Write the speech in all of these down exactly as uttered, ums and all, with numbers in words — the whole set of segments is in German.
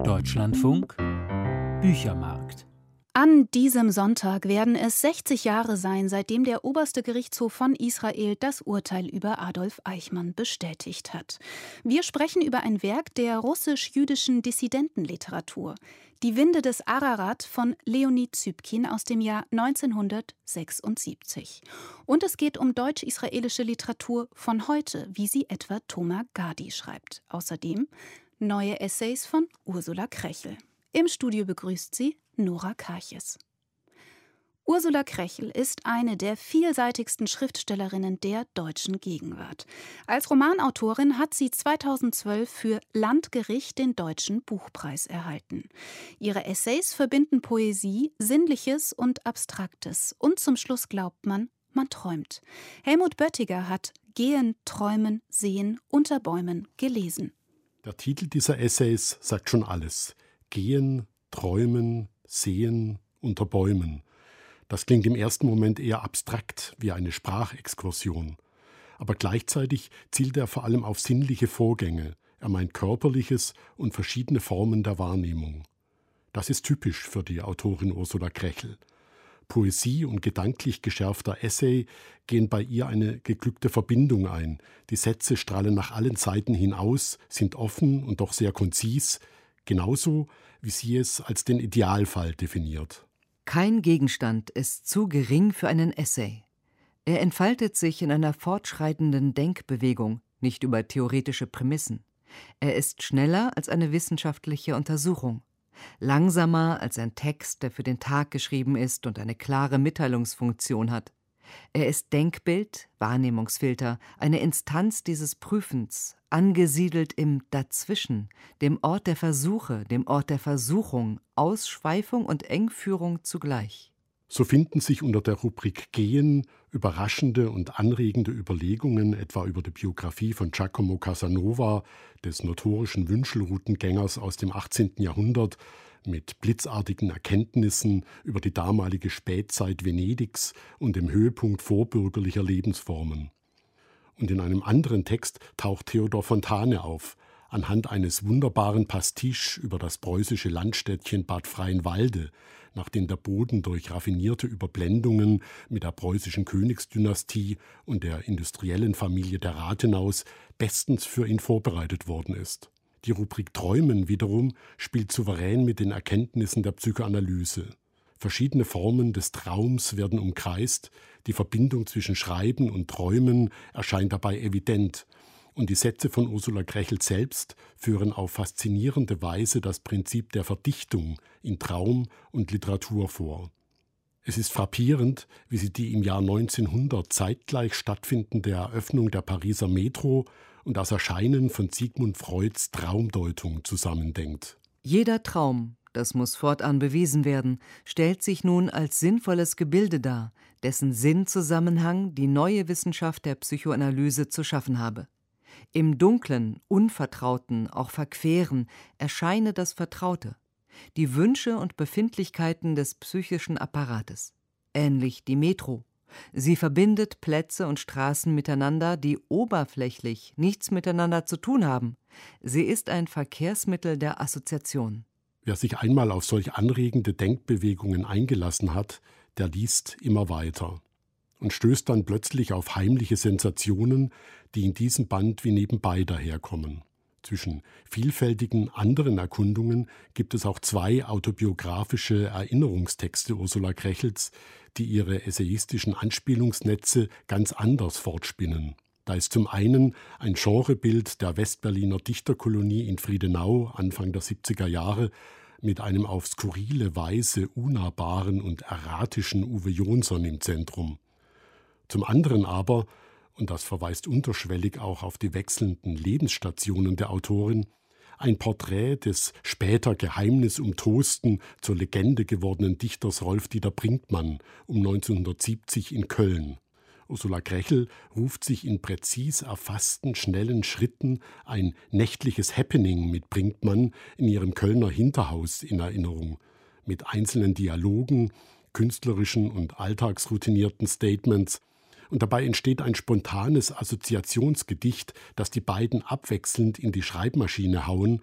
Deutschlandfunk Büchermarkt. An diesem Sonntag werden es sechzig Jahre sein, seitdem der oberste Gerichtshof von Israel das Urteil über Adolf Eichmann bestätigt hat. Wir sprechen über ein Werk der russisch-jüdischen Dissidentenliteratur, Die Winde des Ararat von Leonid Zybkin aus dem Jahr neunzehnhundertsechsundsiebzig. Und es geht um deutsch-israelische Literatur von heute, wie sie etwa Thomas Gadi schreibt. Außerdem neue Essays von Ursula Krechel. Im Studio begrüßt sie Nora Karches. Ursula Krechel ist eine der vielseitigsten Schriftstellerinnen der deutschen Gegenwart. Als Romanautorin hat sie zweitausendzwölf für Landgericht den Deutschen Buchpreis erhalten. Ihre Essays verbinden Poesie, Sinnliches und Abstraktes. Und zum Schluss glaubt man, man träumt. Helmut Böttiger hat Gehen, Träumen, Sehen unter Bäumen gelesen. Der Titel dieser Essays sagt schon alles. Gehen, Träumen, Sehen unter Bäumen. Das klingt im ersten Moment eher abstrakt, wie eine Sprachexkursion. Aber gleichzeitig zielt er vor allem auf sinnliche Vorgänge. Er meint Körperliches und verschiedene Formen der Wahrnehmung. Das ist typisch für die Autorin Ursula Krechel. Poesie und gedanklich geschärfter Essay gehen bei ihr eine geglückte Verbindung ein. Die Sätze strahlen nach allen Seiten hinaus, sind offen und doch sehr konzis, genauso wie sie es als den Idealfall definiert. Kein Gegenstand ist zu gering für einen Essay. Er entfaltet sich in einer fortschreitenden Denkbewegung, nicht über theoretische Prämissen. Er ist schneller als eine wissenschaftliche Untersuchung, langsamer als ein Text, der für den Tag geschrieben ist und eine klare Mitteilungsfunktion hat. Er ist Denkbild, Wahrnehmungsfilter, eine Instanz dieses Prüfens, angesiedelt im Dazwischen, dem Ort der Versuche, dem Ort der Versuchung, Ausschweifung und Engführung zugleich. So finden sich unter der Rubrik Gehen überraschende und anregende Überlegungen, etwa über die Biografie von Giacomo Casanova, des notorischen Wünschelroutengängers aus dem achtzehnten Jahrhundert, mit blitzartigen Erkenntnissen über die damalige Spätzeit Venedigs und dem Höhepunkt vorbürgerlicher Lebensformen. Und in einem anderen Text taucht Theodor Fontane auf, anhand eines wunderbaren Pastiche über das preußische Landstädtchen Bad Freienwalde, nachdem der Boden durch raffinierte Überblendungen mit der preußischen Königsdynastie und der industriellen Familie der Rathenaus bestens für ihn vorbereitet worden ist. Die Rubrik Träumen wiederum spielt souverän mit den Erkenntnissen der Psychoanalyse. Verschiedene Formen des Traums werden umkreist, die Verbindung zwischen Schreiben und Träumen erscheint dabei evident. Und die Sätze von Ursula Krechel selbst führen auf faszinierende Weise das Prinzip der Verdichtung in Traum und Literatur vor. Es ist frappierend, wie sie die im Jahr neunzehnhundert zeitgleich stattfindende Eröffnung der Pariser Metro und das Erscheinen von Sigmund Freuds Traumdeutung zusammendenkt. Jeder Traum, das muss fortan bewiesen werden, stellt sich nun als sinnvolles Gebilde dar, dessen Sinnzusammenhang die neue Wissenschaft der Psychoanalyse zu schaffen habe. Im Dunklen, Unvertrauten, auch Verqueren erscheine das Vertraute, die Wünsche und Befindlichkeiten des psychischen Apparates. Ähnlich die Metro. Sie verbindet Plätze und Straßen miteinander, die oberflächlich nichts miteinander zu tun haben. Sie ist ein Verkehrsmittel der Assoziation. Wer sich einmal auf solch anregende Denkbewegungen eingelassen hat, der liest immer weiter und stößt dann plötzlich auf heimliche Sensationen, die in diesem Band wie nebenbei daherkommen. Zwischen vielfältigen anderen Erkundungen gibt es auch zwei autobiografische Erinnerungstexte Ursula Krechels, die ihre essayistischen Anspielungsnetze ganz anders fortspinnen. Da ist zum einen ein Genrebild der Westberliner Dichterkolonie in Friedenau Anfang der siebziger Jahre mit einem auf skurrile Weise unnahbaren und erratischen Uwe Jonsson im Zentrum. Zum anderen aber, und das verweist unterschwellig auch auf die wechselnden Lebensstationen der Autorin, ein Porträt des später geheimnisumtosten, zur Legende gewordenen Dichters Rolf-Dieter Brinkmann um neunzehnhundertsiebzig in Köln. Ursula Krechel ruft sich in präzis erfassten, schnellen Schritten ein nächtliches Happening mit Brinkmann in ihrem Kölner Hinterhaus in Erinnerung, mit einzelnen Dialogen, künstlerischen und alltagsroutinierten Statements. Und dabei entsteht ein spontanes Assoziationsgedicht, das die beiden abwechselnd in die Schreibmaschine hauen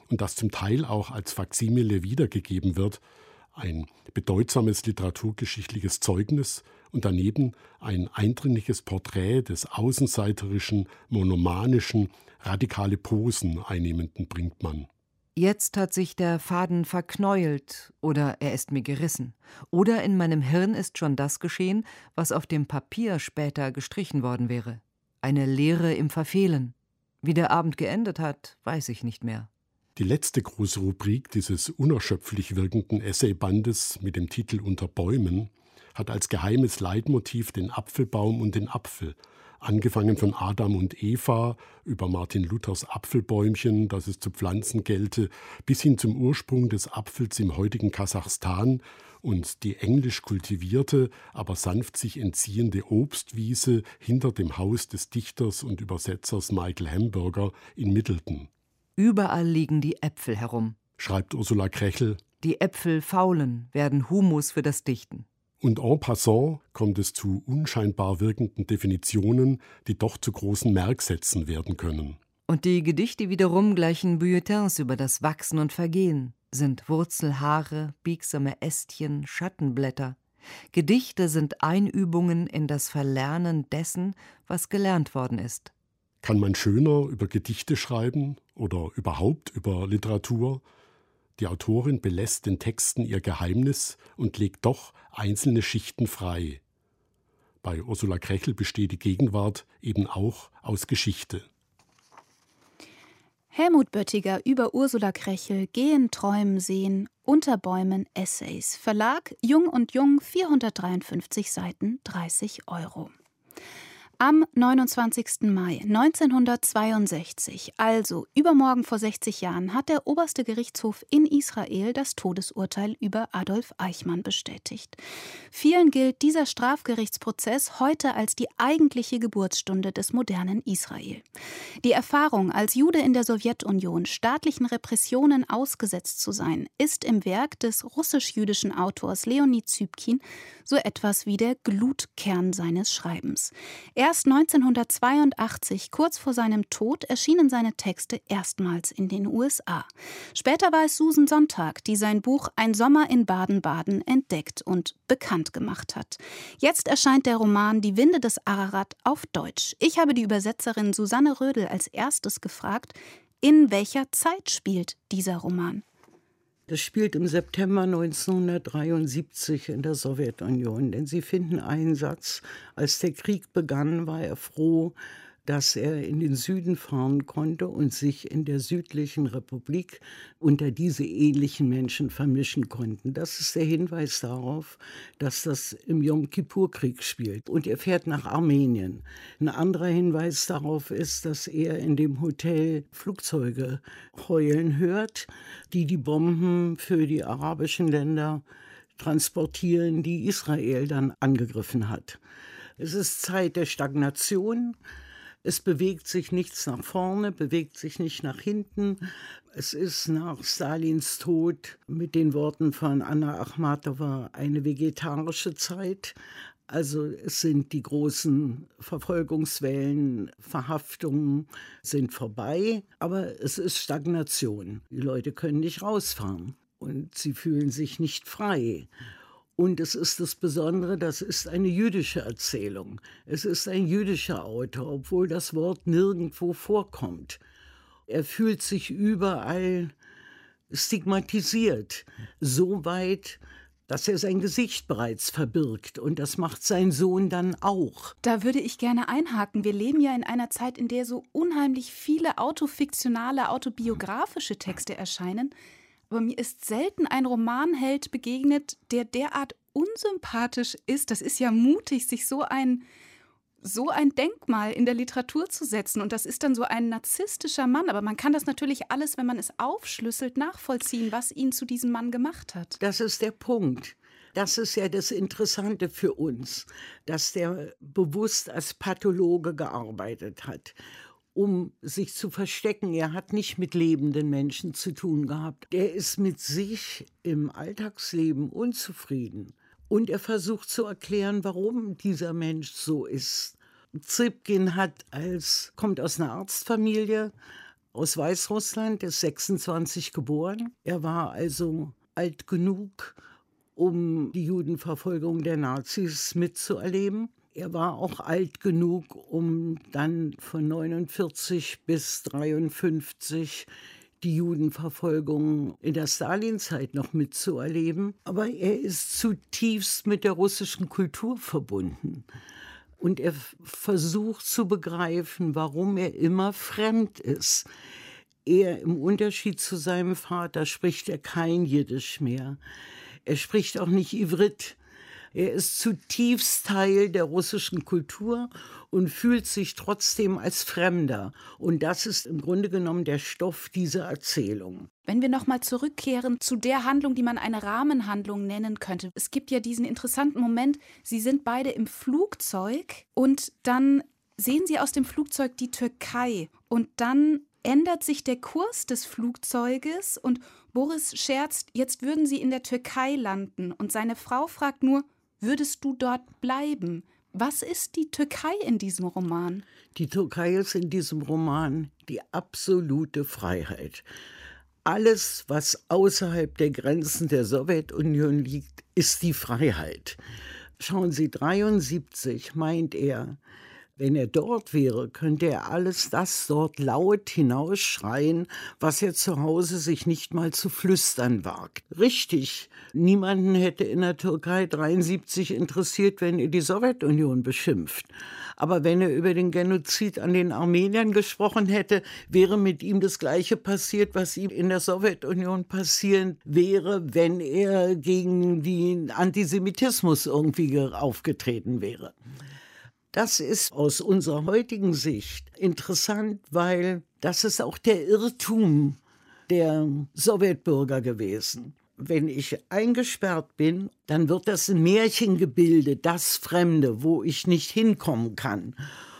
und das zum Teil auch als Faksimile wiedergegeben wird, ein bedeutsames literaturgeschichtliches Zeugnis und daneben ein eindringliches Porträt des außenseiterischen, monomanischen, radikale Posen einnehmenden Brinkmann. Jetzt hat sich der Faden verknäult oder er ist mir gerissen. Oder in meinem Hirn ist schon das geschehen, was auf dem Papier später gestrichen worden wäre. Eine Leere im Verfehlen. Wie der Abend geendet hat, weiß ich nicht mehr. Die letzte große Rubrik dieses unerschöpflich wirkenden Essaybandes mit dem Titel Unter Bäumen hat als geheimes Leitmotiv den Apfelbaum und den Apfel, angefangen von Adam und Eva über Martin Luthers Apfelbäumchen, das es zu pflanzen gelte, bis hin zum Ursprung des Apfels im heutigen Kasachstan und die englisch kultivierte, aber sanft sich entziehende Obstwiese hinter dem Haus des Dichters und Übersetzers Michael Hamburger in Middleton. Überall liegen die Äpfel herum, schreibt Ursula Krechel. Die Äpfel faulen, werden Humus für das Dichten. Und en passant kommt es zu unscheinbar wirkenden Definitionen, die doch zu großen Merksätzen werden können. Und die Gedichte wiederum gleichen Bulletins über das Wachsen und Vergehen, sind Wurzelhaare, biegsame Ästchen, Schattenblätter. Gedichte sind Einübungen in das Verlernen dessen, was gelernt worden ist. Kann man schöner über Gedichte schreiben oder überhaupt über Literatur? Die Autorin belässt den Texten ihr Geheimnis und legt doch einzelne Schichten frei. Bei Ursula Krechel besteht die Gegenwart eben auch aus Geschichte. Helmut Böttiger über Ursula Krechel, Gehen, Träumen, Sehen, Unter Bäumen, Essays. Verlag Jung und Jung, vierhundertdreiundfünfzig Seiten, dreißig Euro. Am neunundzwanzigsten Mai neunzehnhundertzweiundsechzig, also übermorgen vor sechzig Jahren, hat der oberste Gerichtshof in Israel das Todesurteil über Adolf Eichmann bestätigt. Vielen gilt dieser Strafgerichtsprozess heute als die eigentliche Geburtsstunde des modernen Israel. Die Erfahrung, als Jude in der Sowjetunion staatlichen Repressionen ausgesetzt zu sein, ist im Werk des russisch-jüdischen Autors Leonid Zybkin so etwas wie der Glutkern seines Schreibens. Erst neunzehnhundertzweiundachtzig, kurz vor seinem Tod, erschienen seine Texte erstmals in den U S A. Später war es Susan Sontag, die sein Buch Ein Sommer in Baden-Baden entdeckt und bekannt gemacht hat. Jetzt erscheint der Roman Die Winde des Ararat auf Deutsch. Ich habe die Übersetzerin Susanne Rödel als erstes gefragt, in welcher Zeit spielt dieser Roman? Das spielt im September neunzehnhundertdreiundsiebzig in der Sowjetunion. Denn Sie finden einen Satz, als der Krieg begann, war er froh, dass er in den Süden fahren konnte und sich in der südlichen Republik unter diese ähnlichen Menschen vermischen konnten. Das ist der Hinweis darauf, dass das im Jom-Kippur-Krieg spielt. Und er fährt nach Armenien. Ein anderer Hinweis darauf ist, dass er in dem Hotel Flugzeuge heulen hört, die die Bomben für die arabischen Länder transportieren, die Israel dann angegriffen hat. Es ist Zeit der Stagnation. Es bewegt sich nichts nach vorne, bewegt sich nicht nach hinten. Es ist nach Stalins Tod mit den Worten von Anna Achmatowa eine vegetarische Zeit. Also es sind die großen Verfolgungswellen, Verhaftungen sind vorbei, aber es ist Stagnation. Die Leute können nicht rausfahren und sie fühlen sich nicht frei. Und es ist das Besondere, das ist eine jüdische Erzählung. Es ist ein jüdischer Autor, obwohl das Wort nirgendwo vorkommt. Er fühlt sich überall stigmatisiert, so weit, dass er sein Gesicht bereits verbirgt. Und das macht sein Sohn dann auch. Da würde ich gerne einhaken. Wir leben ja in einer Zeit, in der so unheimlich viele autofiktionale, autobiografische Texte erscheinen. Aber mir ist selten ein Romanheld begegnet, der derart unsympathisch ist. Das ist ja mutig, sich so ein, so ein Denkmal in der Literatur zu setzen. Und das ist dann so ein narzisstischer Mann. Aber man kann das natürlich alles, wenn man es aufschlüsselt, nachvollziehen, was ihn zu diesem Mann gemacht hat. Das ist der Punkt. Das ist ja das Interessante für uns, dass der bewusst als Pathologe gearbeitet hat, um sich zu verstecken. Er hat nicht mit lebenden Menschen zu tun gehabt. Er ist mit sich im Alltagsleben unzufrieden. Und er versucht zu erklären, warum dieser Mensch so ist. Zybkin hat als, kommt aus einer Arztfamilie, aus Weißrussland, ist sechsundzwanzig geboren. Er war also alt genug, um die Judenverfolgung der Nazis mitzuerleben. Er war auch alt genug, um dann von neunundvierzig bis dreiundfünfzig die Judenverfolgung in der Stalinzeit noch mitzuerleben. Aber er ist zutiefst mit der russischen Kultur verbunden. Und er versucht zu begreifen, warum er immer fremd ist. Er, im Unterschied zu seinem Vater, spricht er kein Jiddisch mehr. Er spricht auch nicht Ivrit. Er ist zutiefst Teil der russischen Kultur und fühlt sich trotzdem als Fremder. Und das ist im Grunde genommen der Stoff dieser Erzählung. Wenn wir nochmal zurückkehren zu der Handlung, die man eine Rahmenhandlung nennen könnte. Es gibt ja diesen interessanten Moment, Sie sind beide im Flugzeug und dann sehen Sie aus dem Flugzeug die Türkei. Und dann ändert sich der Kurs des Flugzeuges und Boris scherzt, jetzt würden Sie in der Türkei landen. Und seine Frau fragt nur, würdest du dort bleiben? Was ist die Türkei in diesem Roman? Die Türkei ist in diesem Roman die absolute Freiheit. Alles, was außerhalb der Grenzen der Sowjetunion liegt, ist die Freiheit. Schauen Sie, dreiundsiebzig meint er, wenn er dort wäre, könnte er alles das dort laut hinausschreien, was er zu Hause sich nicht mal zu flüstern wagt. Richtig, niemanden hätte in der Türkei dreiundsiebzig interessiert, wenn er die Sowjetunion beschimpft. Aber wenn er über den Genozid an den Armeniern gesprochen hätte, wäre mit ihm das Gleiche passiert, was ihm in der Sowjetunion passieren wäre, wenn er gegen den Antisemitismus irgendwie aufgetreten wäre. Das ist aus unserer heutigen Sicht interessant, weil das ist auch der Irrtum der Sowjetbürger gewesen. Wenn ich eingesperrt bin, dann wird das ein Märchengebilde, das Fremde, wo ich nicht hinkommen kann.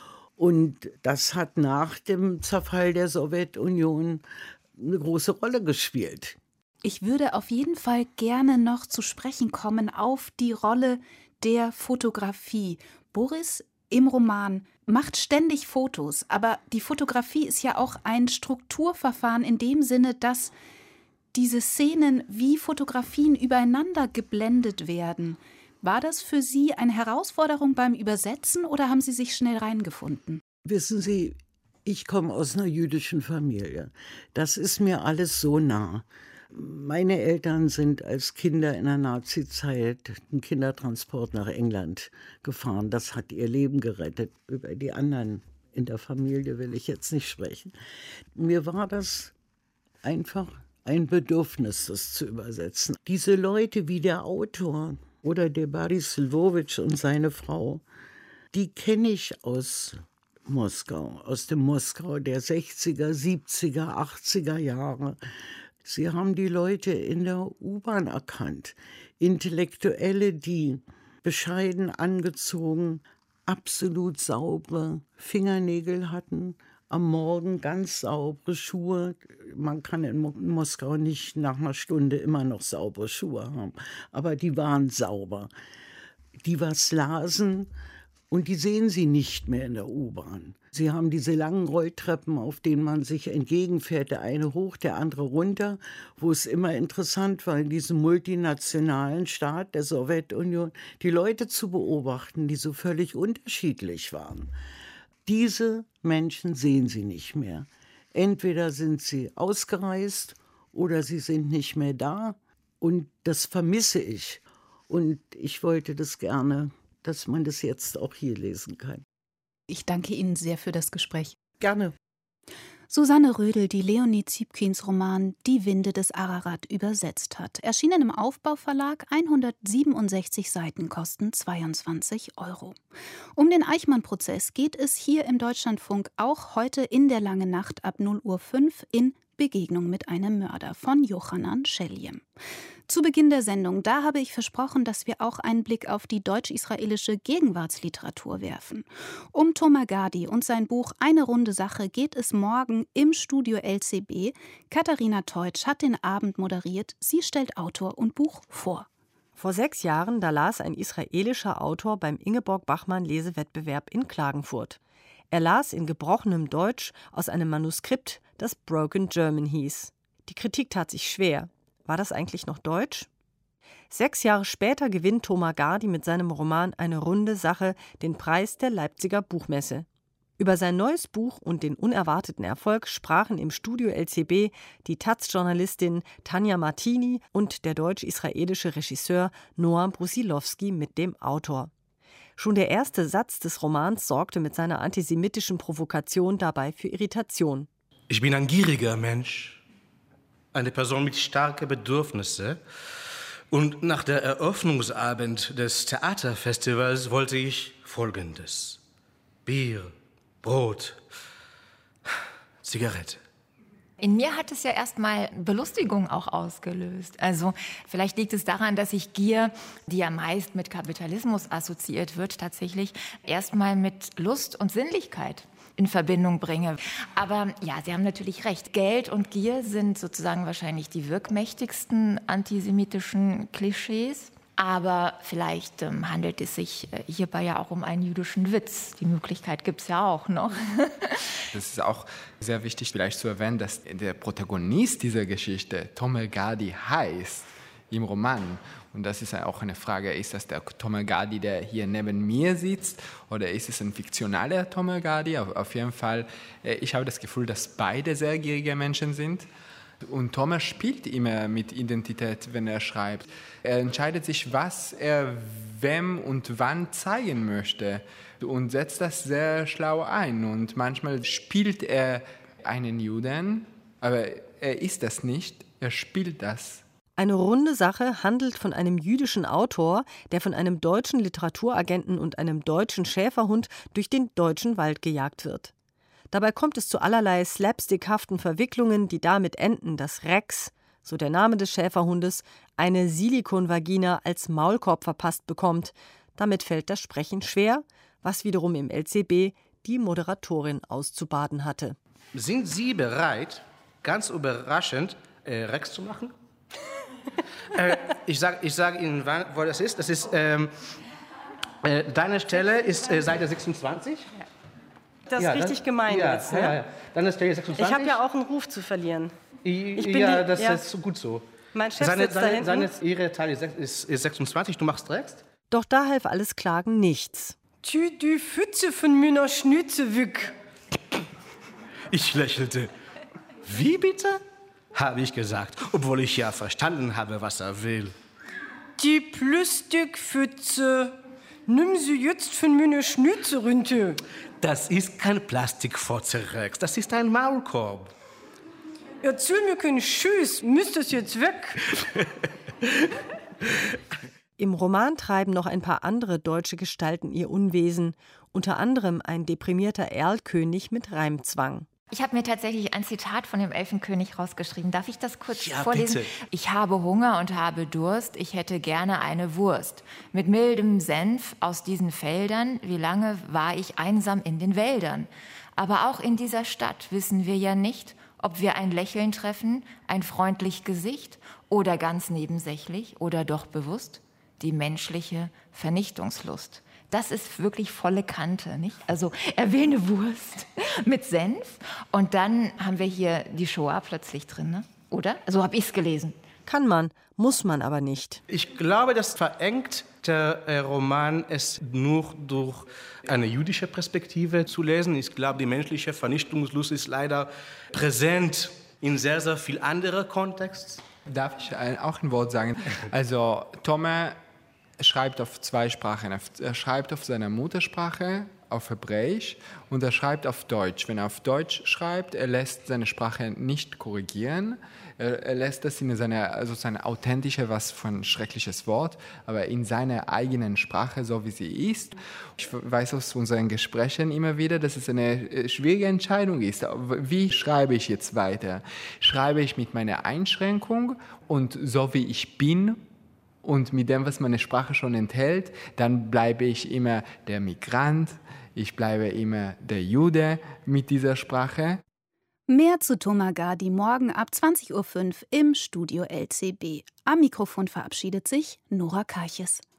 Und das hat nach dem Zerfall der Sowjetunion eine große Rolle gespielt. Ich würde auf jeden Fall gerne noch zu sprechen kommen auf die Rolle der Fotografie. Boris im Roman macht ständig Fotos, aber die Fotografie ist ja auch ein Strukturverfahren in dem Sinne, dass diese Szenen wie Fotografien übereinander geblendet werden. War das für Sie eine Herausforderung beim Übersetzen oder haben Sie sich schnell reingefunden? Wissen Sie, ich komme aus einer jüdischen Familie. Das ist mir alles so nah. Meine Eltern sind als Kinder in der Nazizeit einen Kindertransport nach England gefahren. Das hat ihr Leben gerettet. Über die anderen in der Familie will ich jetzt nicht sprechen. Mir war das einfach ein Bedürfnis, das zu übersetzen. Diese Leute wie der Autor oder der Boris Lvovich und seine Frau, die kenne ich aus Moskau, aus dem Moskau der sechziger, siebziger, achtziger Jahre. Sie haben die Leute in der U-Bahn erkannt. Intellektuelle, die bescheiden angezogen, absolut saubere Fingernägel hatten, am Morgen ganz saubere Schuhe. Man kann in Moskau nicht nach einer Stunde immer noch saubere Schuhe haben, aber die waren sauber. Die was lasen und die sehen Sie nicht mehr in der U-Bahn. Sie haben diese langen Rolltreppen, auf denen man sich entgegenfährt, der eine hoch, der andere runter, wo es immer interessant war, in diesem multinationalen Staat der Sowjetunion, die Leute zu beobachten, die so völlig unterschiedlich waren. Diese Menschen sehen Sie nicht mehr. Entweder sind sie ausgereist oder sie sind nicht mehr da. Und das vermisse ich. Und ich wollte das gerne, dass man das jetzt auch hier lesen kann. Ich danke Ihnen sehr für das Gespräch. Gerne. Susanne Rödel, die Leonie Ziepkins Roman Die Winde des Ararat übersetzt hat. Erschienen im Aufbau-Verlag, hundertsiebenundsechzig Seiten, kosten zweiundzwanzig Euro. Um den Eichmann-Prozess geht es hier im Deutschlandfunk auch heute in der Langen Nacht ab null Uhr fünf in Begegnung mit einem Mörder von Yochanan Scheljem. Zu Beginn der Sendung, da habe ich versprochen, dass wir auch einen Blick auf die deutsch-israelische Gegenwartsliteratur werfen. Um Toma Gadi und sein Buch Eine runde Sache geht es morgen im Studio L C B. Katharina Teutsch hat den Abend moderiert. Sie stellt Autor und Buch vor. Vor sechs Jahren, da las ein israelischer Autor beim Ingeborg Bachmann Lesewettbewerb in Klagenfurt. Er las in gebrochenem Deutsch aus einem Manuskript, das Broken German hieß. Die Kritik tat sich schwer. War das eigentlich noch Deutsch? Sechs Jahre später gewinnt Thomas Gardy mit seinem Roman Eine runde Sache den Preis der Leipziger Buchmesse. Über sein neues Buch und den unerwarteten Erfolg sprachen im Studio L C B die Taz-Journalistin Tanja Martini und der deutsch-israelische Regisseur Noam Brusilowski mit dem Autor. Schon der erste Satz des Romans sorgte mit seiner antisemitischen Provokation dabei für Irritation. Ich bin ein gieriger Mensch, eine Person mit starken Bedürfnissen. Und nach der Eröffnungsabend des Theaterfestivals wollte ich Folgendes: Bier, Brot, Zigarette. In mir hat es ja erstmal Belustigung auch ausgelöst. Also vielleicht liegt es daran, dass ich Gier, die ja meist mit Kapitalismus assoziiert wird, tatsächlich erstmal mit Lust und Sinnlichkeit in Verbindung bringe. Aber ja, Sie haben natürlich recht. Geld und Gier sind sozusagen wahrscheinlich die wirkmächtigsten antisemitischen Klischees. Aber vielleicht ähm, handelt es sich äh, hierbei ja auch um einen jüdischen Witz. Die Möglichkeit gibt es ja auch noch. Das ist auch sehr wichtig, vielleicht zu erwähnen, dass der Protagonist dieser Geschichte Thomas Gardy heißt im Roman. Und das ist auch eine Frage, ist das der Thomas Gardy, der hier neben mir sitzt, oder ist es ein fiktionaler Thomas Gardy? Auf, auf jeden Fall, äh, ich habe das Gefühl, dass beide sehr gierige Menschen sind. Und Thomas spielt immer mit Identität, wenn er schreibt. Er entscheidet sich, was er wem und wann zeigen möchte und setzt das sehr schlau ein. Und manchmal spielt er einen Juden, aber er ist das nicht, er spielt das. Eine runde Sache handelt von einem jüdischen Autor, der von einem deutschen Literaturagenten und einem deutschen Schäferhund durch den deutschen Wald gejagt wird. Dabei kommt es zu allerlei slapstickhaften Verwicklungen, die damit enden, dass Rex, so der Name des Schäferhundes, eine Silikonvagina als Maulkorb verpasst bekommt. Damit fällt das Sprechen schwer, was wiederum im L C B die Moderatorin auszubaden hatte. Sind Sie bereit, ganz überraschend, äh, Rex zu machen? äh, ich sage ich sag Ihnen, wann, wo das ist. Das ist ähm, äh, deine Stelle ist äh, Seite sechsundzwanzig. Ja. Das ist ja, richtig dann, gemeint ja, jetzt. Ne? Ja, ja. Dann ist Stelle sechsundzwanzig. Ich habe ja auch einen Ruf zu verlieren. Ich bin ja, die, das ja. ist gut so. Mein Chef seine, sitzt da seine, hinten. seine, ihre Teil ist, ist sechsundzwanzig, du machst Rex? Doch da half alles Klagen nichts. Tü die Pfütze von meiner Schnütze weg. Ich lächelte. Wie bitte? Habe ich gesagt, obwohl ich ja verstanden habe, was er will. Die Plastikpfütze. Nimm sie jetzt von meiner Schnütze runter. Das ist kein Plastikfotze, Rex. Das ist ein Maulkorb. Erzähl mir keinen Schüss. Müsst es jetzt weg. Im Roman treiben noch ein paar andere deutsche Gestalten ihr Unwesen. Unter anderem ein deprimierter Erlkönig mit Reimzwang. Ich habe mir tatsächlich ein Zitat von dem Elfenkönig rausgeschrieben. Darf ich das kurz ja, vorlesen? Bitte. Ich habe Hunger und habe Durst, ich hätte gerne eine Wurst. Mit mildem Senf aus diesen Feldern, wie lange war ich einsam in den Wäldern. Aber auch in dieser Stadt wissen wir ja nicht, ob wir ein Lächeln treffen, ein freundlich Gesicht oder ganz nebensächlich oder doch bewusst die menschliche Vernichtungslust. Das ist wirklich volle Kante, nicht? Also er will eine Wurst mit Senf und dann haben wir hier die Shoah plötzlich drin, ne? Oder? So habe ich es gelesen. Kann man, muss man aber nicht. Ich glaube, das verengt der äh, Roman, es nur durch eine jüdische Perspektive zu lesen. Ich glaube, die menschliche Vernichtungslust ist leider präsent in sehr, sehr viel anderen Kontexten. Darf ich auch ein Wort sagen? Also Thomas schreibt auf zwei Sprachen. Er schreibt auf seiner Muttersprache, auf Hebräisch, und er schreibt auf Deutsch. Wenn er auf Deutsch schreibt, er lässt seine Sprache nicht korrigieren. Er, er lässt das in seiner, also seine authentische, was für ein schreckliches Wort, aber in seiner eigenen Sprache, so wie sie ist. Ich weiß aus unseren Gesprächen immer wieder, dass es eine schwierige Entscheidung ist. Wie schreibe ich jetzt weiter? Schreibe ich mit meiner Einschränkung und so wie ich bin, und mit dem, was meine Sprache schon enthält, dann bleibe ich immer der Migrant, ich bleibe immer der Jude mit dieser Sprache. Mehr zu Thomas Gardy morgen ab zwanzig Uhr fünf im Studio L C B. Am Mikrofon verabschiedet sich Nora Karches.